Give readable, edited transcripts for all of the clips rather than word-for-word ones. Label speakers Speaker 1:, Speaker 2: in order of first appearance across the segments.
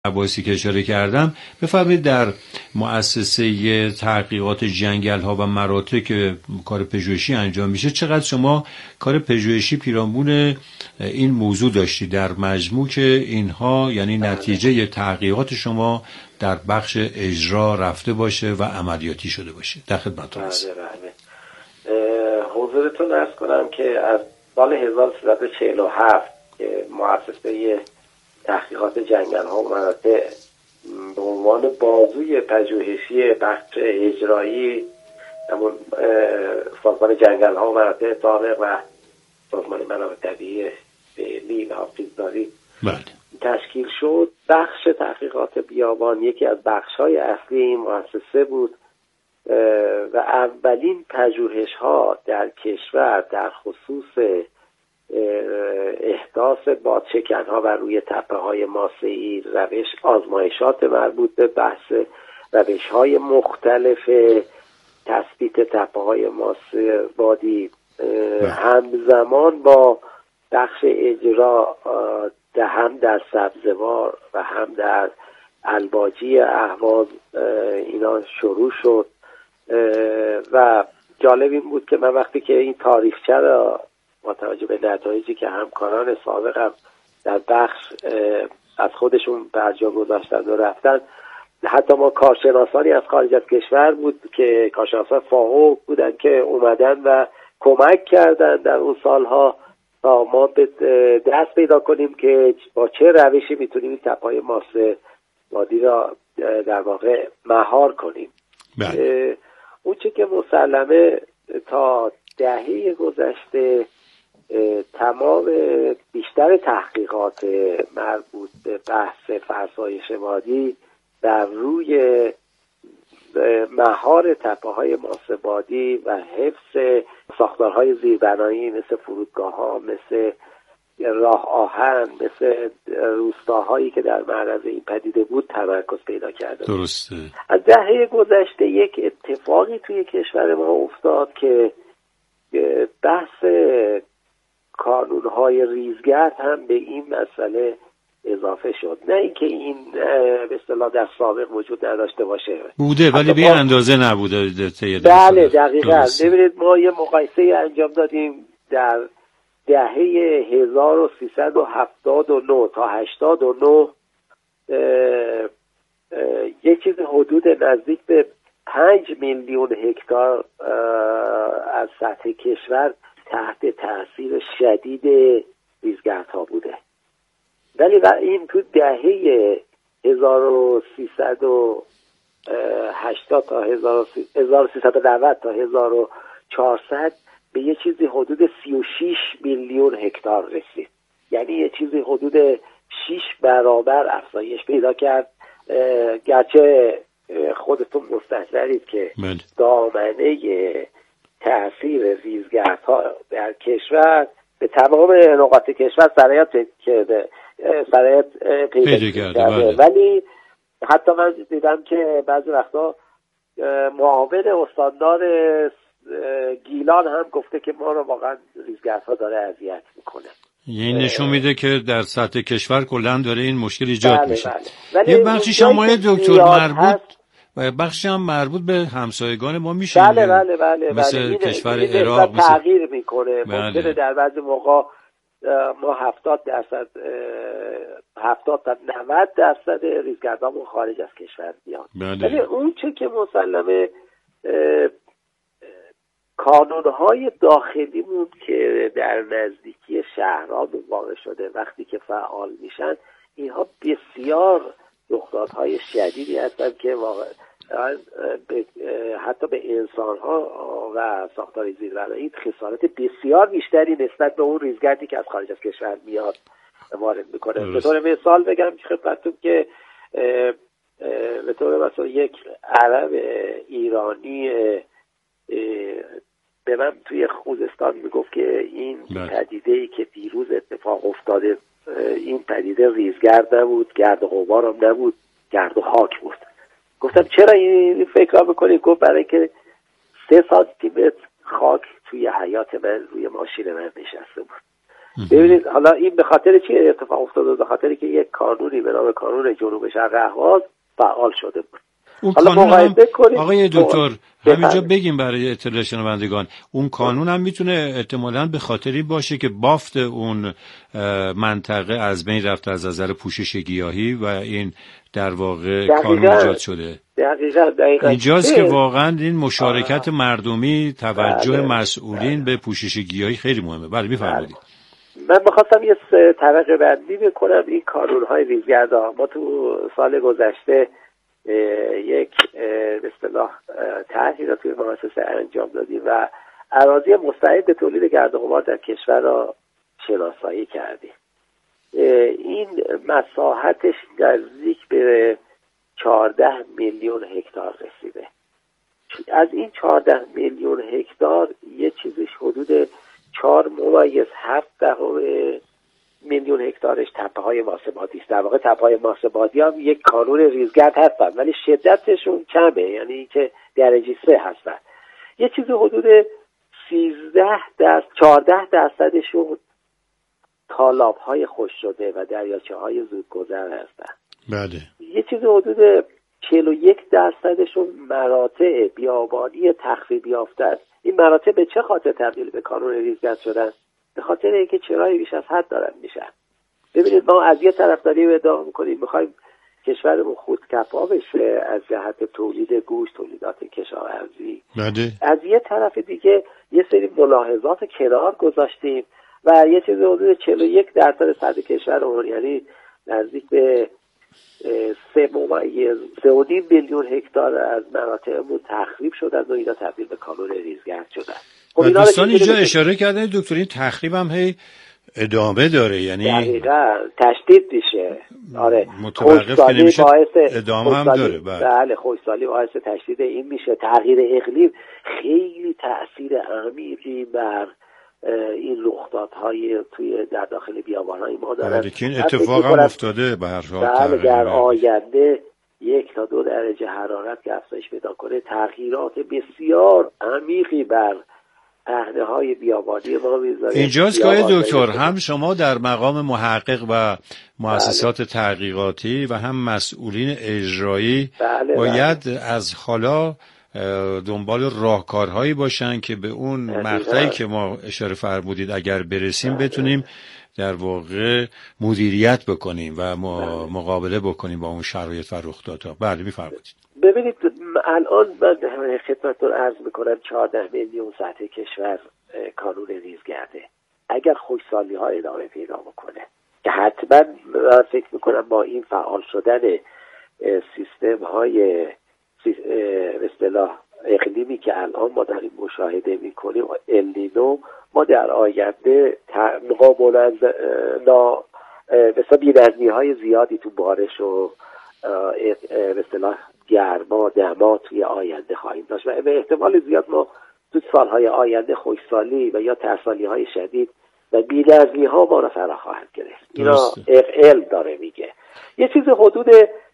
Speaker 1: عباسی که اشاره کردم، بفرمایید در مؤسسه تحقیقات جنگل‌ها و مراتع که کار پژوهشی انجام میشه چقدر شما کار پژوهشی پیرامون این موضوع داشتی در مجموع که اینها یعنی نتیجه تحقیقات شما در بخش اجرا رفته باشه و عملیاتی شده باشه؟ در خدمتتون هستم.
Speaker 2: حضورتون عرض کنم که از سال 1347 که مؤسسه تحقیقات جنگل‌ها و مراتع به عنوان بازوی پژوهشی بخش اجرایی همون سازمان جنگل‌ها و مراتع سابق و سازمان منابع طبیعی فعلی و حافظداری تشکیل شد، بخش تحقیقات بیابان یکی از بخش‌های اصلی این مؤسسه بود و اولین پژوهش‌ها در کشور در خصوص احداث بادشکن‌ها بر روی تپه‌های ماسه‌ای، روش آزمایشات مربوط به بحث روش‌های مختلف تثبیت تپه‌های ماسه بادی همزمان با بخش اجرا هم در سبزوار و هم در الباجی اهواز اینا شروع شد و جالب این بود که من وقتی که این تاریخچه را با توجه به نتایجی که همکاران سابقم در بخش از خودشون برجا گذاشتن و رفتن، حتی ما کارشناسانی از خارج از کشور بود که کارشناسان فاحو بودن که اومدن و کمک کردن در اون سالها تا ما به دست پیدا کنیم که با چه روشی میتونیم این تپه‌های ماسه وادی را در واقع مهار کنیم. اون چه که مسلمه تا دهه گذشته تمام بیشتر تحقیقات مربوط به بحث فرسایش وادی در روی مهار تپه‌های ماسه بادی و حفظ ساختارهای زیربنایی مثل فرودگاه‌ها، مثل راه آهن، مثل روستاهایی که در معرض این پدیده بود تمرکز پیدا کرده.
Speaker 1: درسته.
Speaker 2: از دهه گذشته یک اتفاقی توی کشور ما افتاد که بحث کانون‌های ریزگرد هم به این مسئله اضافه شد. نه اینکه این به اصطلاح در سابق وجود نداشته باشه،
Speaker 1: بوده ولی به اندازه نبوده.
Speaker 2: بله دقیقاً. ببینید ما یه مقایسه انجام دادیم در دهه 1379 تا 89 یک چیز حدود نزدیک به 5 میلیون هکتار از سطح کشور تحت تاثیر شدید ریزگردها بوده. ولی این تو دهه 1380 تا 1390 تا 1400 به یه چیزی حدود 36 میلیون هکتار رسید. یعنی یه چیزی حدود 6 برابر افزایش پیدا کرد. گرچه خودتون مستحضرید که دامنه تأثیر ریزگردها در کشور به تمام نقاط کشور سرایت پیدا کرده. ولی حتی من دیدم که بعضی وقتا معاون استاندار گیلان هم گفته که ما رو واقعا ریزگردها داره اذیت میکنه.
Speaker 1: این نشون میده که در سطح کشور کلاً داره این مشکل ایجاد میشه. یه بخشیش هم دکتر مربوط و بخشی هم مربوط به همسایگان ما میشه.
Speaker 2: بله.
Speaker 1: مثل کشور عراق
Speaker 2: تغییر میکنه. ممکنه در بعضی موقع ما 70 تا 90% ریزگردامون خارج از کشور بیاد. ولی اون چه که مسلمه کانون‌های داخلیمون که در نزدیکی شهرها واقع شده وقتی که فعال میشن، اینها بسیار رخدادهای شدیدی هستن که واقعا حتی به انسان‌ها و ساختار زیربنایی خسارت بسیار بیشتری نسبت به اون ریزگردی که از خارج از کشور میاد وارد میکنه. به طور مثال بگم خدمتتون که به طور مثلا یک عرب ایرانی به من توی خوزستان میگفت که این پدیده‌ای که دیروز اتفاق افتاده این پدیده ریزگرد نبود، گرد و غبار هم نبود، گرد و خاک بود. گفتم چرا این فکر را بکنی؟ گفت برای که 3 سانتی متر خاک توی حیاط من روی ماشین من نشسته بود ببینید حالا این به خاطر چی اتفاق افتاد؟ به خاطر که یک قانونی به نام قانون جنوب شرق اهواز فعال شده بود.
Speaker 1: اون قانون هم آقای دکتر همینجا بگیم برای اطلاع شنوندگان، اون قانون هم میتونه احتمالاً به خاطری باشه که بافت اون منطقه از بین رفته از نظر پوشش گیاهی و این در واقع قانون ایجاد شده.
Speaker 2: دقیقاً
Speaker 1: اینجاست که واقعاً این مشارکت مردمی، توجه مسئولین به پوشش گیاهی خیلی مهمه. بله میفرمایید.
Speaker 2: من بخواستم یه طبقه بندی بکنم این قانون‌های ریزگردها. ما تو سال گذشته یک به اصطلاح طرحی را توی مؤسسه انجام دادیم و اراضی مستعد تولید گرد و غبار در کشور را شناسایی کردیم. این مساحتش نزدیک به 14 میلیون هکتار رسیده. از این 14 میلیون هکتار یه چیزش حدود 4.7 میلیون هکتارش تپه‌های ماسه‌بادی است. در واقع تپه‌های ماسه‌بادی هم یک کانون ریزگرد هستن ولی شدتشون کمه، یعنی که درجه 3 هستن. یه چیز حدود 14% تالاب‌های خشک شده و دریاچه‌های زودگذر هستن.
Speaker 1: بله.
Speaker 2: یه چیز حدود 41% مراتع بیابانی تخریب یافته است. این مراتع به چه خاطر تبدیل به کانون ریزگرد شدن؟ به خاطر اینکه چرای بیش از حد دارن میشن. ببینید ما از یه طرف داریم ادعا میکنیم میخوایم کشورمون خودکفا بشه از جهت تولید گوشت، تولیدات کشاورزی.
Speaker 1: بله.
Speaker 2: از یه طرف دیگه یه سری ملاحظات کنار گذاشتیم و یه چیز حدود 41% سطح کشورمون، یعنی نزدیک به 3.5 میلیون هکتار از مناطقمون تخریب شدن و اینا تبدیل به کانون ریزگرد شدن.
Speaker 1: و دوستان اینجا اشاره کردن دکتر این تخریب هم هی ادامه داره، یعنی
Speaker 2: دقیقاً تشدید میشه. آره
Speaker 1: متوقف که نمیشه، ادامه هم داره.
Speaker 2: بله خشکسالی باعث تشدید این میشه. تغییر اقلیم خیلی تأثیر عمیقی بر این رخدادهای توی در داخل بیابان‌های ما داره.
Speaker 1: که این اتفاق هم افتاده به هر حال.
Speaker 2: در آینده 1 تا 2 درجه حرارت که افزایش پیدا کنه تغییرات بسیار عمیقی بر پهنه‌های بیابانی ما میذاره.
Speaker 1: اینجاست که دکتر هم شما در مقام محقق و مؤسسات تحقیقاتی و هم مسئولین اجرایی باید از حالا دنبال راهکارهایی باشن که به اون مقطعی که ما اشاره فرمودید اگر برسیم بتونیم در واقع مدیریت بکنیم و مقابله بکنیم با اون شرایط و رخدادها. بله میفرمایید.
Speaker 2: ببینید الان من خدمتتون عرض میکنم 14 میلیون سطح کشور کانون ریزگرده. اگر خشکسالی ها ادامه پیدا بکنه که حتما فکر میکنم با این فعال شدن سیستم های به اصطلاح اقلیمی که الان ما داریم مشاهده میکنیم النینو، ما در آینده مقابل بی‌نظمی های زیادی تو بارش و به اصطلاح گرما دما توی آینده خواهیم داشت و به احتمال زیاد ما تو سالهای آینده خشکسالی و یا ترسالی های شدید و بی‌نظمی ها ما را فرا خواهد گرفت. اینا علم داره میگه. یه چیز حدود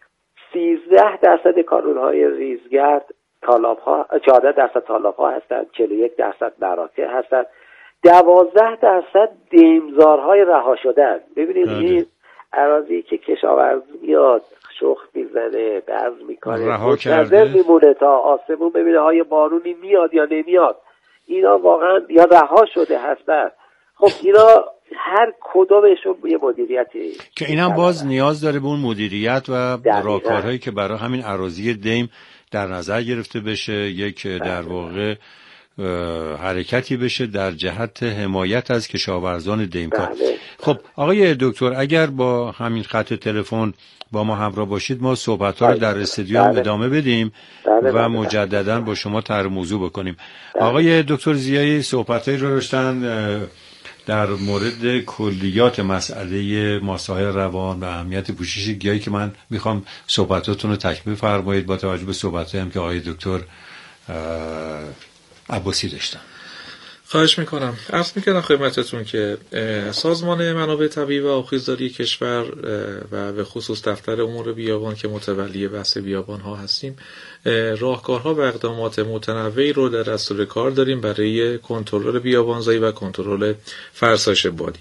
Speaker 2: 13% کانون‌های ریزگرد تالاب‌ها، 14% تالاب‌ها هستند، 41% مراتع هستند، 12% دیمزارهای رها شدن. ببینید این اراضی که کشاورزی میاد شخم میزنه، برز میکنه، منتظر میمونه تا آسمون ببینه های بارونی میاد یا نمیاد. اینا واقعا یا رها شده هستن. خب اینا هر کدومشون یه مدیریتی
Speaker 1: که این هم باز نیاز داره به اون مدیریت و راهکارهایی که برای همین اراضی دیم در نظر گرفته بشه، یک در واقع حرکتی بشه در جهت حمایت از کشاورزان دیمکار. خب آقای دکتر اگر با همین خط تلفن با ما همراه باشید ما صحبت‌ها رو در استودیو هم ادامه بدیم و مجددا با شما طرح موضوع بکنیم. آقای دکتر ضیایی صحبتایی رو داشتن در مورد کلیات مسئله ماسه‌های روان و اهمیت پوشش گیاهی که من میخوام صحبتاتون رو تکمیل فرمایید با توجه به صحبتایی هم که آقای دکتر عباسی داشتن.
Speaker 3: خواهش میکنم. عرض میکنم خدمتتون که سازمان منابع طبیعی و آبخیزداری کشور و به خصوص دفتر امور بیابان که متولی بحث بیابان ها هستیم، راهکارها و اقدامات متنوعی رو در دستور کار داریم برای کنترل بیابانزایی و کنترل فرسایش بادی.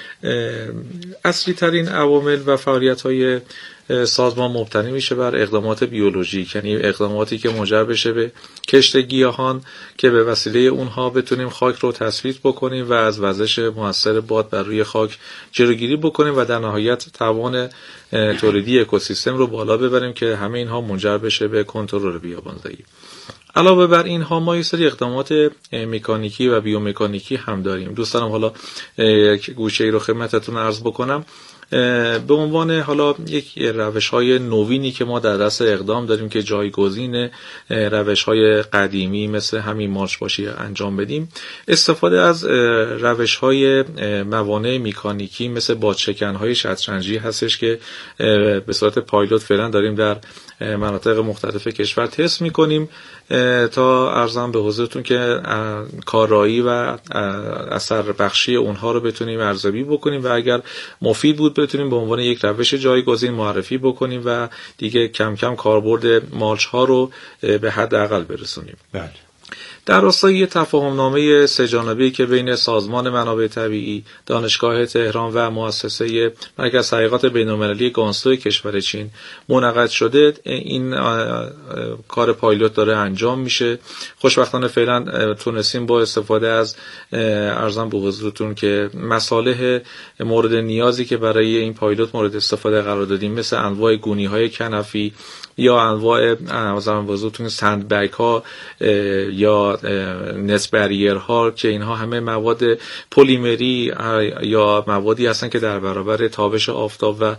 Speaker 3: اصلی ترین عوامل و فعالیت های سازمان مبتنی میشه بر اقدامات بیولوژیک، یعنی اقداماتی که منجر بشه به کشت گیاهان که به وسیله اونها بتونیم خاک رو تثبیت بکنیم و از وزش مؤثر باد بر روی خاک جلوگیری بکنیم و در نهایت توان تولیدی اکوسیستم رو بالا ببریم که همه اینها منجر بشه به کنترل بیابانزایی. علاوه بر اینها ما یه سری اقدامات مکانیکی و بیومکانیکی هم داریم. دوست دارم حالا یک گوشه‌ای رو خدمتتون عرض بکنم به عنوان حالا یک روش‌های نوینی که ما در دست اقدام داریم که جایگزین روش‌های قدیمی مثل همین مارچ‌باشی انجام بدیم. استفاده از روش‌های موانع مکانیکی مثل بادشکن‌های شطرنجی هستش که به صورت پایلوت فعلا داریم در مناطق مختلف کشور تست می‌کنیم تا ارزم به حضورتون که کارایی و اثر بخشی اونها رو بتونیم ارزیابی بکنیم و اگر مفید بود بتونیم به عنوان یک روش جایگزین معرفی بکنیم و دیگه کم کم کاربرد مالچ ها رو به حداقل برسونیم.
Speaker 1: بله.
Speaker 3: در راستای تفاهم‌نامه سه‌جانبه‌ای که بین سازمان منابع طبیعی، دانشگاه تهران و مؤسسه مرکز تحقیقات بین‌المللی گانسو کشور چین منعقد شده، این کار پایلوت داره انجام میشه. خوشبختانه فعلا تونستیم با استفاده از ارزم به حضورتون که مصالح مورد نیازی که برای این پایلوت مورد استفاده قرار دادیم مثل انواع گونی‌های کنفی یا انواع ارزم به حضورتون سندبگ ها یا نت بریر ها که اینها همه مواد پلیمری یا موادی هستن که در برابر تابش آفتاب و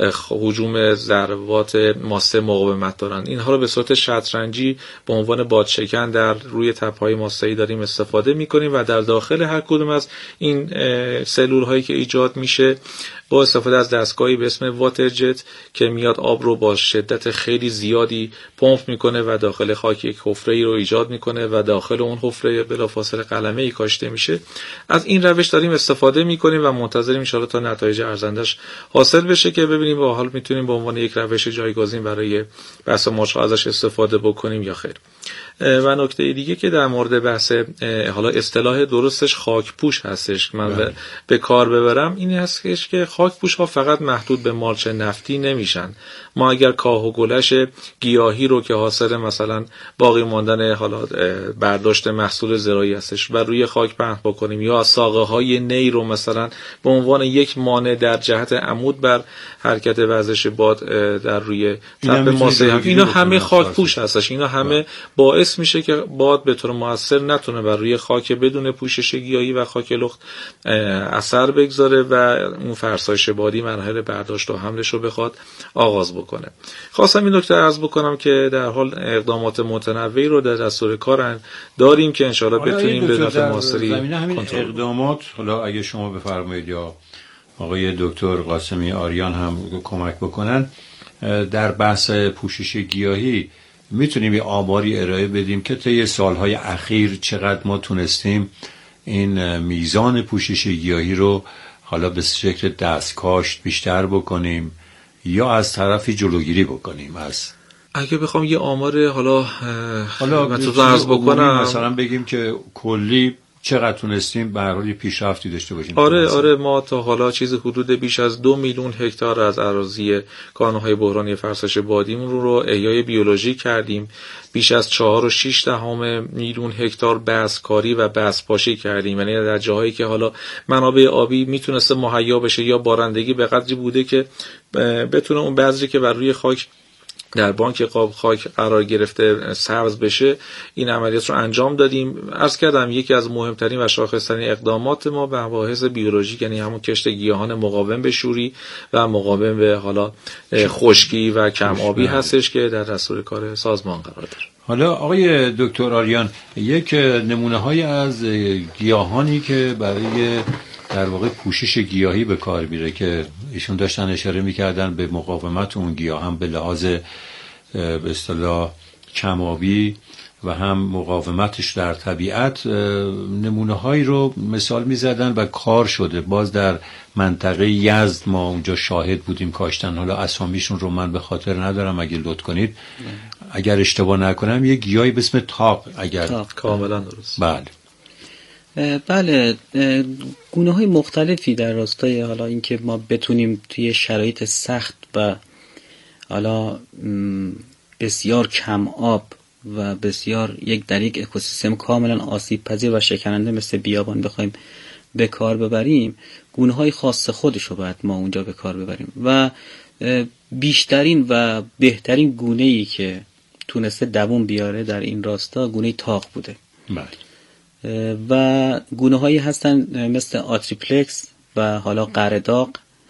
Speaker 3: هجوم ذرات ماسه مقاومت دارن. اینها رو به صورت شطرنجی به عنوان بادشکن در روی تپه‌های ماسه‌ای داریم استفاده می‌کنیم و در داخل هر کدوم از این سلول هایی که ایجاد میشه با استفاده از دستگاهی به اسم واتر جت که میاد آب رو با شدت خیلی زیادی پمپ میکنه و داخل خاک یک حفره‌ای رو ایجاد میکنه و داخل اون حفره بلافاصله قلمه‌ای کاشته میشه. از این روش داریم استفاده میکنیم و منتظریم ان شاءالله تا نتایج ارزندش حاصل بشه که ببینیم با حال میتونیم به عنوان یک روش جایگزین برای بحث مارچ ازش استفاده بکنیم یا خیر. و نکته دیگه که در مورد بحث حالا اصطلاح درستش خاکپوش هستش من به کار ببرم این هستش که خاکپوش ها فقط محدود به مالچ نفتی نمیشن. ما اگر کاه و گلش گیاهی رو که حاصل مثلا باقی ماندن حالا برداشت محصول زراعی هستش و روی خاک پهن بکنیم یا ساقه های نی رو مثلا به عنوان یک مانع در جهت عمود بر حرکت وزش باد در روی تپه ماسه اینا همه خاکپوش هستش. اینا همه باعث میشه که باد به طور مؤثر نتونه بر روی خاک بدون پوشش گیاهی و خاک لخت اثر بگذاره و اون فرسایش بادی مراحل برداشت و حملش رو بخواد آغاز بکنه. خواستم این نکته عرض بکنم که در حال اقدامات متنوعی رو در دستور کار داریم که ان شاءالله بتونیم به نفع مؤثری کنترل
Speaker 1: اقدامات. حالا اگه شما بفرمایید یا آقای دکتر قاسمی آریان هم کمک بکنن در بحث پوشش گیاهی میتونیم یه آماری ارائه بدیم که طی سالهای اخیر چقدر ما تونستیم این میزان پوشش گیاهی رو حالا به شکل دستکاشت بیشتر بکنیم یا از طرفی جلوگیری بکنیم؟
Speaker 3: اگه بخوام یه آمار حالا مطلوب عرض بکنم
Speaker 1: مثلا بگیم که کلی چقدر تونستیم به هر حال پیشرفتی داشته باشیم.
Speaker 3: آره ما تا حالا چیز حدود بیش از 2 میلیون هکتار از اراضی کانون‌های بحرانی فرسایش بادیمون رو احیای بیولوژی کردیم. بیش از 4.6 میلیون هکتار بذرکاری و بذرپاشی کردیم، یعنی در جاهایی که حالا منابع آبی میتونسته مهیا بشه یا بارندگی به قدری بوده که بتونه اون بذری که بر روی خاک در بانک قاب خاک قرار گرفته سبز بشه این عملیات رو انجام دادیم. عرض کردم یکی از مهمترین و شاخصترین اقدامات ما به مباحث بیولوژیک یعنی همون کشت گیاهان مقاوم به شوری و مقاوم به حالا خشکی و کم آبی هستش که در دستور کار سازمان قرار داره.
Speaker 1: حالا آقای دکتر آریان یک نمونه های از گیاهانی که برای در واقع پوشش گیاهی به کار میره که ایشون داشتن اشاره میکردن به مقاومت اون گیاه هم به لحاظ به اصطلاح کم‌آبی و هم مقاومتش در طبیعت، نمونه هایی رو مثال می زدن و کار شده. باز در منطقه یزد ما اونجا شاهد بودیم کاشتن. حالا اسامیشون رو من به خاطر ندارم، اگه لطف کنید. اگر اشتباه نکنم یک گیاهی به اسم تاق،
Speaker 3: تاق کاملا درست.
Speaker 1: بله
Speaker 4: بله، گونه‌های مختلفی در راستای حالا اینکه ما بتونیم توی شرایط سخت و حالا بسیار کم آب و بسیار در یک اکوسیستم کاملا آسیب پذیر و شکننده مثل بیابان بخوایم به کار ببریم، گونه‌های خاص خودش رو باید ما اونجا به کار ببریم و بیشترین و بهترین گونه‌ای که تونسته دووم بیاره در این راستا گونه تاق بوده.
Speaker 1: بله.
Speaker 4: و گونه‌هایی هستن مثل آتریپلکس و حالا قرداق،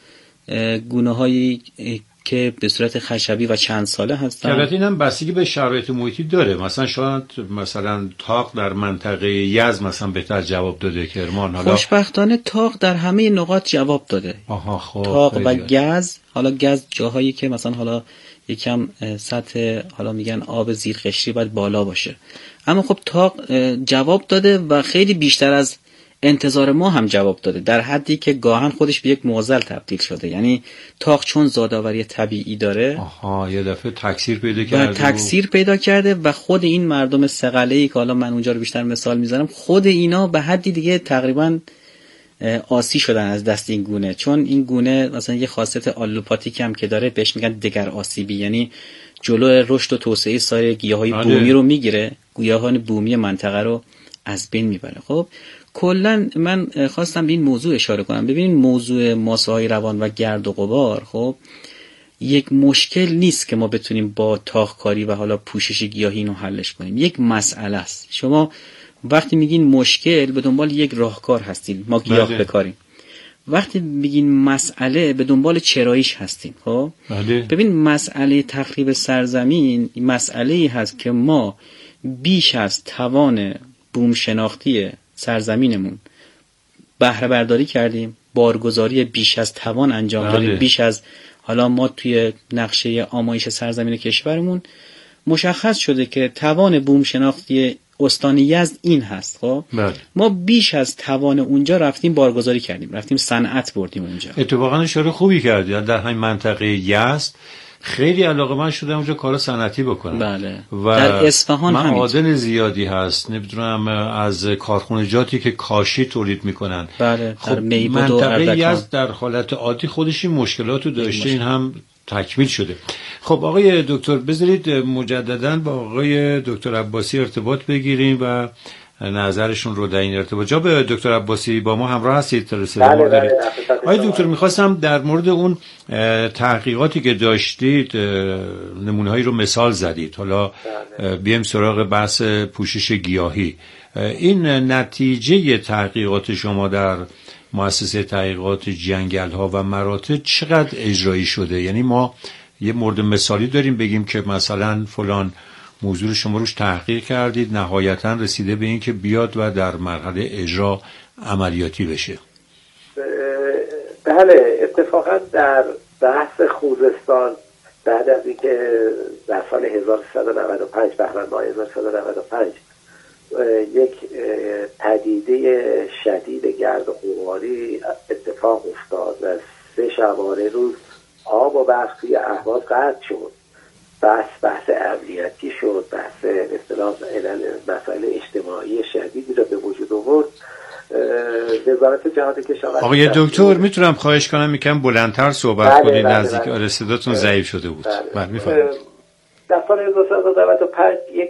Speaker 4: گونه‌هایی که به صورت خشبی و چند ساله هستن.
Speaker 1: البته اینم بستگی به شرایط محیطی داره. مثلا شاید تاق در منطقه یزد مثلا بهتر جواب داده کرمان. حالا
Speaker 4: خوشبختانه تاق در همه نقاط جواب داده. تاق و گز، حالا گز جاهایی که مثلا حالا یکم سطح حالا میگن آب زیر قشری باید بالا باشه، اما خب تاق جواب داده و خیلی بیشتر از انتظار ما هم جواب داده، در حدی که گاهن خودش به یک معضل تبدیل شده. یعنی تاق چون زادآوری طبیعی داره
Speaker 1: یه دفعه تکثیر پیدا کرده و خود این مردم صقله‌ای که حالا من اونجا رو بیشتر مثال میزنم، خود اینا به حدی دیگه تقریبا آسی شدن از دست این گونه، چون این گونه مثلا یه خاصیت آلوپاتیک هم که داره بهش میگن دگر آسیبی، یعنی جلو رشد و توسعه سایر گیاهای بومی رو میگیره، گیاهان بومی منطقه رو از بین میبره. خب کلا من خواستم به این موضوع اشاره کنم. ببینید موضوع ماسه‌های روان و گرد و غبار خب یک مشکل نیست که ما بتونیم با تاقکاری و حالا پوشش گیاهی اینو حلش کنیم، یک مسئله است. شما وقتی میگین مشکل به دنبال یک راهکار هستین، ما گیاه بکاریم. وقتی میگین مسئله به دنبال چراییش هستیم. خب ببین مسئله تخریب سرزمین مسئله‌ای هست که ما بیش از توان بوم شناختی سرزمینمون بهره برداری کردیم، بارگذاری بیش از توان انجام دادیم، بیش از حالا ما توی نقشه آمایش سرزمین کشورمون مشخص شده که توان بوم شناختی استان یزد این هست. خب ما بیش از توان اونجا رفتیم بارگذاری کردیم، رفتیم صنعت بردیم اونجا. اتفاقا اشاره خوبی کردی، در همین منطقه یزد خیلی علاقه‌مند شدم اونجا کارا صنعتی بکنم.
Speaker 4: بله.
Speaker 1: و
Speaker 4: در اصفهان هم
Speaker 1: معادن زیادی هست، نمیدونم از کارخانجاتی که کاشی تولید میکنن.
Speaker 4: بله.
Speaker 1: خب منطقه یزد در حالت عادی خودش این مشکلاتو داشته، این هم تکمیل شده. خب آقای دکتر بذارید مجددا با آقای دکتر عباسی ارتباط بگیریم و نظرشون رو در این ارتباط. جناب دکتر عباسی با ما همراه هستید؟
Speaker 2: بله.
Speaker 1: آقای دکتر میخواستم در مورد اون تحقیقاتی که داشتید نمونه‌هایی رو مثال زدید، حالا بیایم سراغ بحث پوشش گیاهی. این نتیجه تحقیقات شما در مؤسسه تحقیقات جنگل‌ها و مراتع چقدر اجرایی شده؟ یعنی ما یه مورد مثالی داریم بگیم که مثلا فلان موضوع شما روش تحقیق کردید، نهایتاً رسیده به این که بیاد و در مرحله اجرا عملیاتی بشه.
Speaker 2: بله، اتفاقا در بحث خوزستان بعد از اینکه در سال 1395 بهمن ماه 1395 یک پدیده شدید گرد و غباری اتفاق افتاد و 3 شبانه روز آب و برق توی اهواز قطع شد. بحث امنیتی شد، بحث به اصطلاح مسائل اجتماعی شدیدی رو به وجود آورد. وزارت جهاد کشاورزی.
Speaker 1: آقای دکتر میتونم خواهش کنم یکم بلندتر صحبت کنید؟ نزدیک صداتون ضعیف شده بود.
Speaker 2: بله میفرمایید. در سال 1995 یک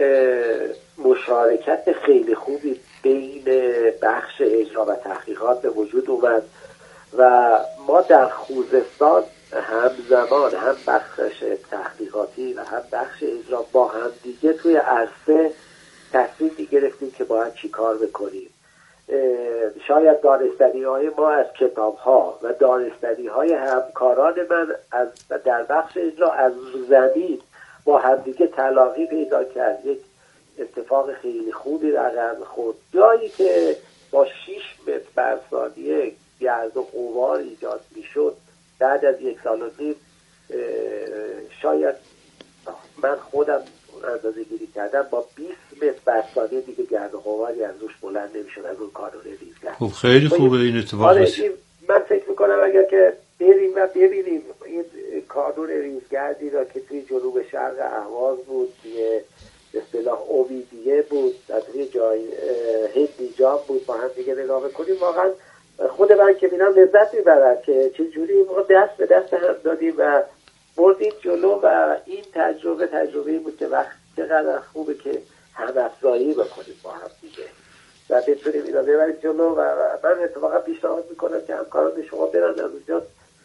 Speaker 2: مشارکت خیلی خوبی بین بخش اجرا و تحقیقات به وجود اومد و ما در خوزستان همزمان هم بخش تحقیقاتی و هم بخش اجرا با هم دیگه توی عرصه تصمیم گرفتیم که باید چی کار بکنیم. شاید دانستنی‌های ما از کتاب‌ها و دانستنی‌های همکاران من در بخش اجرا از زمین با همدیگه تلاقی پیدا کرد. یک اتفاق خیلی خوبی رقم خورد، جایی که با 6 متر بر ثانیه گرد و غبار ایجاد میشد بعد از 1.5 سال شاید من خودم اندازه گیری کردن با 20 متر بر ثانیه دیگه گرد و غباری از روش بلند نمیشد از اون کانون ریزگرد.
Speaker 1: خب خیلی خوبه این اتفاق.
Speaker 2: آره من فکر میکنم اگر که بریم و ببینیم این کانون ریزگردی را که توی جنوب شرق اهواز بود، به اصطلاح اویدیه بود، در توی جای هندیجان بود، با هم دیگه نگاه بکنیم، واقعا خود من که میرم لذت میبرم که چجوری ما دست به دست هم دادیم و بردیم جلو و این تجربه بود که وقت چقدر خوبه که هم‌افزایی بکنیم با هم دیگه و بتونیم اینا ببریم جلو و من اتفاقا پیشنهاد میکنم که همکاران شما برن از اونجا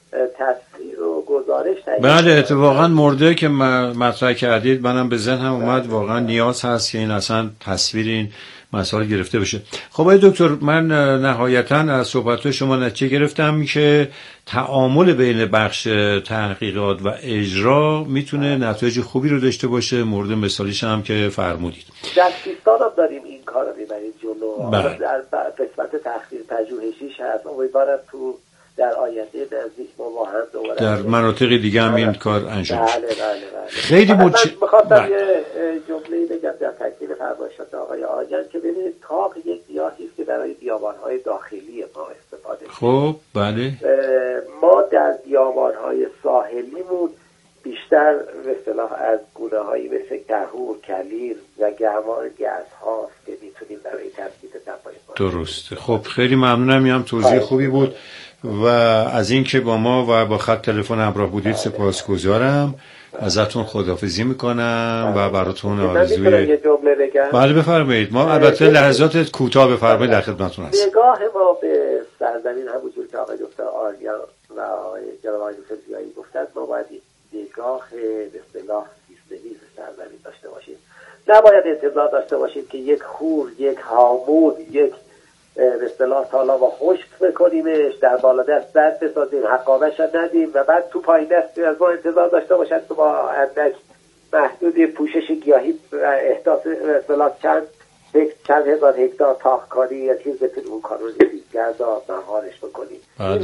Speaker 2: تصویر و گزارش تهیه.
Speaker 1: بله اتفاقا مرده که مطرح کردید منم به ذهنم اومد، واقعا نیاز هست که این اصلا تصویر این مسائل گرفته بشه. خب آقای دکتر، من نهایتا از صحبت شما نتیجه گرفتم که تعامل بین بخش تحقیقات و اجرا میتونه نتایج خوبی رو داشته باشه. مورد مثالیش هم که فرمودید
Speaker 2: در سیستان هم داریم این کار رو میبریم جلو. در قسمت تحقیق پژوهشیش هست، امیدوارم تو در آینده نزدیک ما با هم دوباره
Speaker 1: در مناطق دیگه هم این کار انجام
Speaker 2: بشه. بله.
Speaker 1: خیلی
Speaker 2: می‌خواستم یه جمله‌ای بگم در تکمیل فرمایشات آقای آریان که ببینید تاق یک گیاهی است که برای بیابان‌های داخلی ما استفاده می‌شه.
Speaker 1: خب بله.
Speaker 2: ما در بیابان‌های ساحلیمون بیشتر به اصطلاح از گونه‌هایی مثل کهور، کلیر و گهوار گزهاست که می‌تونیم برای تثبیت تپه‌های
Speaker 1: درسته. خب خیلی ممنونم، هم توضیح خوبی بود و از این که با ما و با خط تلفن همراه بودید سپاسگزارم. ازتون خداحافظی میکنم و براتون آرزوی
Speaker 2: یه جمله بگم.
Speaker 1: بله بفرمایید. ما البته لحظات کوتاه بفرمایید در خدمتتون هستیم.
Speaker 2: نگاه ما به سرزمین همونجور که آقای دکتر آریان و آقای جناب آقای دکتر زیایی گفتن، ما باید نگاه به اصطلاح سیستمی به سرزمین داشته باشیم. نباید انتظار داشته باشیم که یک خور، یک هامون، یک به اصطلاح تالا و خشک بکنیمش، در بالا دست بند بسازیم، حقابش ندیم و بعد تو پایین دست از ما انتظار داشته باشد که با اندک محدود پوشش گیاهی احداث به اصطلاح چند هزار هکتار تاخکاری یا چیز بتونیم اون کار رو ریزگردا مهارش بکنیم.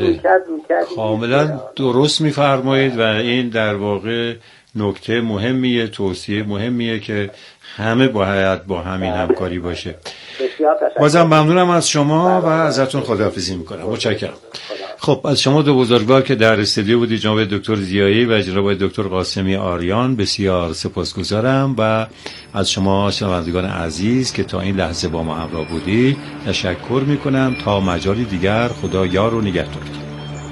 Speaker 1: بله کاملا درست میفرمایید و این در واقع نکته مهمیه، توصیه مهمیه که همه باید با همین همکاری باشه. بازم ممنونم از شما و ازتون خداحافظی میکنم. متشکرم. خب از شما دو بزرگوار که در استودیو بودید، جناب دکتر زیایی و جناب دکتر قاسمی آریان، بسیار سپاسگزارم و از شما شنوندگان عزیز که تا این لحظه با ما همراه بودید تشکر میکنم. تا مجالی دیگر، خدا یار و نگهدار.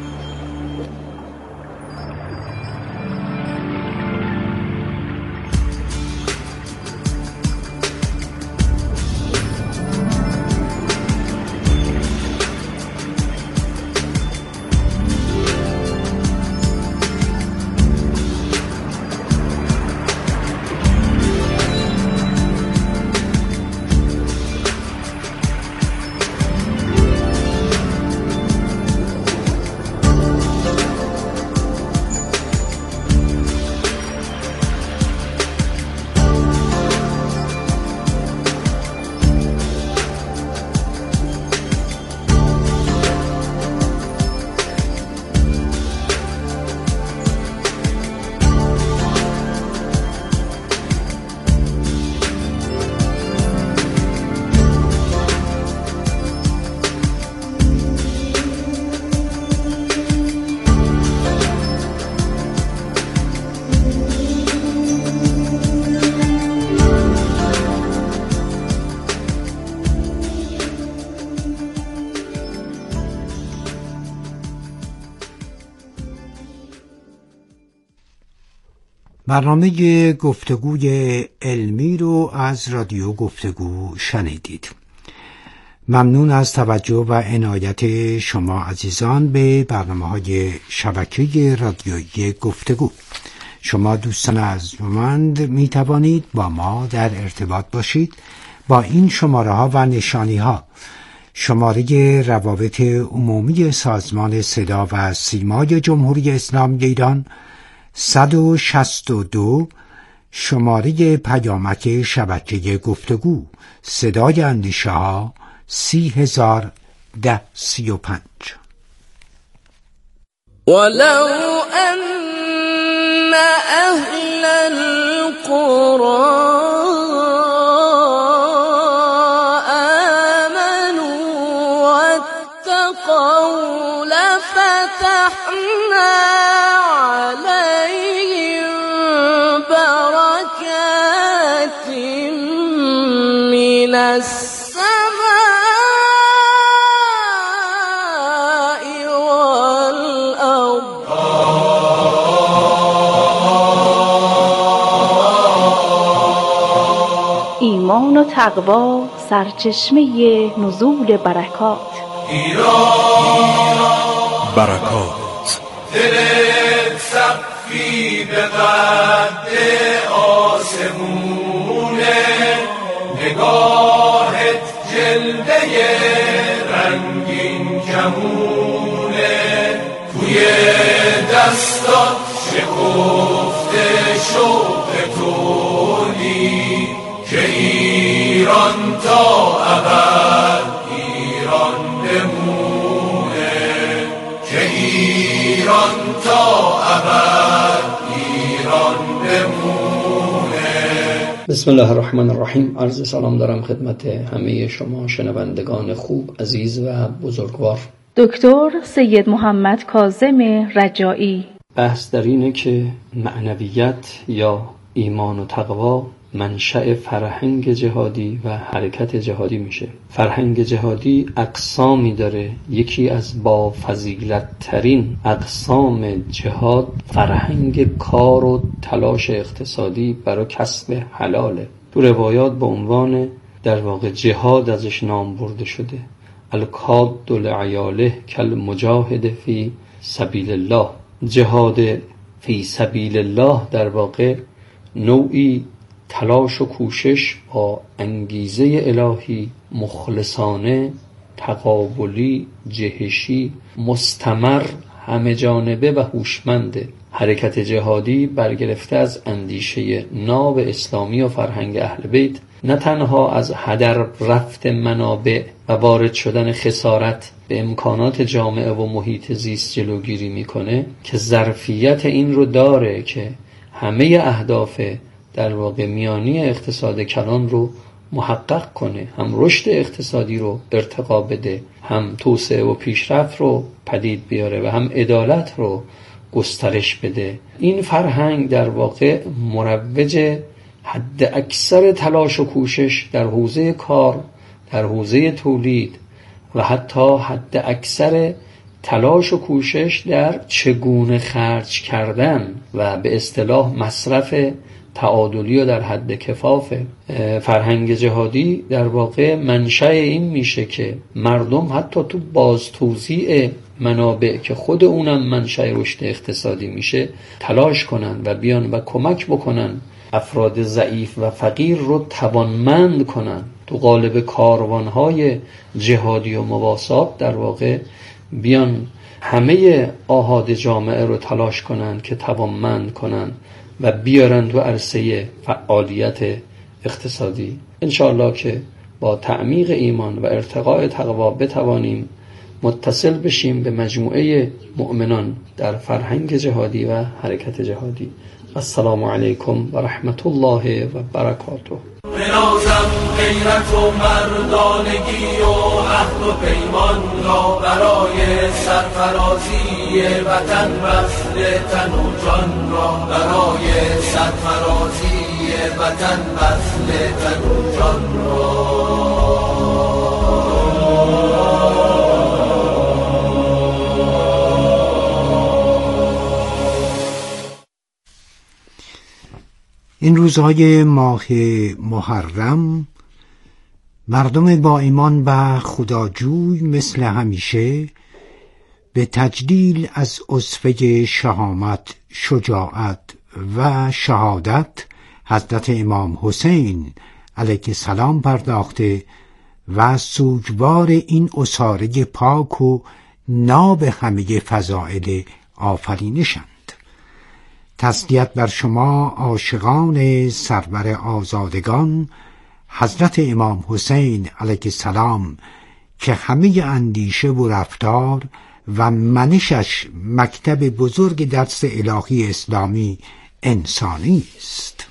Speaker 5: برنامه گفتگوی علمی رو از رادیو گفتگو شنیدید. ممنون از توجه و عنایت شما عزیزان به برنامه‌های شبکه رادیویی گفتگو. شما دوستان ارجمند می توانید با ما در ارتباط باشید با این شماره‌ها و نشانی‌ها: شماره روابط عمومی سازمان صدا و سیمای جمهوری اسلامی ایران 162، شماره پیامک شبکه گفتگو صدای اندیشه ها 301035.
Speaker 6: ولو ان اهل القرى ایمان و تقوا سرچشمه نزول برکات.
Speaker 7: برکات
Speaker 8: دلت صفی به قد آسمونه، نگاهت جلوه رنگین کمونه، توی دستات شکفته شوق تولی که ایران تا ابد ایران بمونه، که ایران تا ابد ایران بمونه.
Speaker 9: بسم الله الرحمن الرحیم. عرض سلام دارم خدمت همه شما شنوندگان خوب، عزیز و بزرگوار.
Speaker 6: دکتر سید محمد کاظم رجایی.
Speaker 9: بحث در اینه که معنویت یا ایمان و تقوا منشأ فرهنگ جهادی و حرکت جهادی میشه. فرهنگ جهادی اقسامی داره. یکی از با فضیلت ترین اقسام جهاد فرهنگ کار و تلاش اقتصادی برای کسب حلاله. تو روایات به عنوان در واقع جهاد ازش نام برده شده. الکاد لعیاله کل مجاهد فی سبیل الله. جهاد فی سبیل الله در واقع نوعی تلاش و کوشش با انگیزه الهی، مخلصانه، تقابلی، جهشی، مستمر، همه جانبه و هوشمنده. حرکت جهادی برگرفته از اندیشه ناب اسلامی و فرهنگ اهل بیت نه تنها از هدر رفت منابع و وارد شدن خسارت به امکانات جامعه و محیط زیست جلوگیری میکنه که ظرفیت این رو داره که همه اهداف در واقع میانی اقتصاد کلان رو محقق کنه، هم رشد اقتصادی رو ارتقا بده، هم توسعه و پیشرفت رو پدید بیاره و هم عدالت رو گسترش بده. این فرهنگ در واقع مروج حد اکثر تلاش و کوشش در حوزه کار، در حوزه تولید و حتی حد اکثر تلاش و کوشش در چگونه خرج کردن و به اصطلاح مصرف تعادلی و در حد کفافه. فرهنگ جهادی در واقع منشأ این میشه که مردم حتی تو باز توزیع منابع که خود اونم منشأ رشد اقتصادی میشه تلاش کنن و بیان و کمک بکنن افراد ضعیف و فقیر رو توانمند کنن. تو قالب کاروانهای جهادی و مواسات در واقع بیان همه آحاد جامعه رو تلاش کنن که توانمند کنن و بیارن تو عرصه فعالیت اقتصادی. انشاءالله که با تعمیق ایمان و ارتقاء تقوا بتوانیم متصل بشیم به مجموعه مؤمنان در فرهنگ جهادی و حرکت جهادی. السلام علیکم و رحمت الله و برکاته.
Speaker 8: بنازم غیرت و مردانگی و عهد و پیمان را برای سرفرازی وطن، بذل تن و جان را برای سرفرازی وطن، بذل تن و جان را.
Speaker 5: این روزهای ماه محرم مردم با ایمان و خداجوی مثل همیشه به تجلیل از اصفه شهامت، شجاعت و شهادت حضرت امام حسین علیه السلام پرداخته و سوگوار این اساره پاک و ناب همه فضائل آفرینشند. تسلیت بر شما عاشقان سرور آزادگان حضرت امام حسین علیه السلام که همه اندیشه و رفتار و منشش مکتب بزرگ درس الهی اسلامی انسانی است.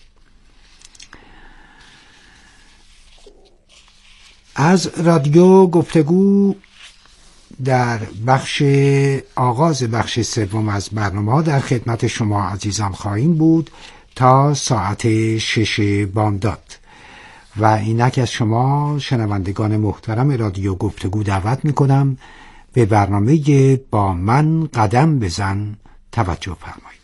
Speaker 5: از رادیو گفتگو در آغاز بخش سوم از برنامه در خدمت شما عزیزان خواهیم بود تا ساعت 6 بامداد و اینک از شما شنوندگان محترم رادیو گفتگو دعوت میکنم به برنامه با من قدم بزن توجه فرمایید.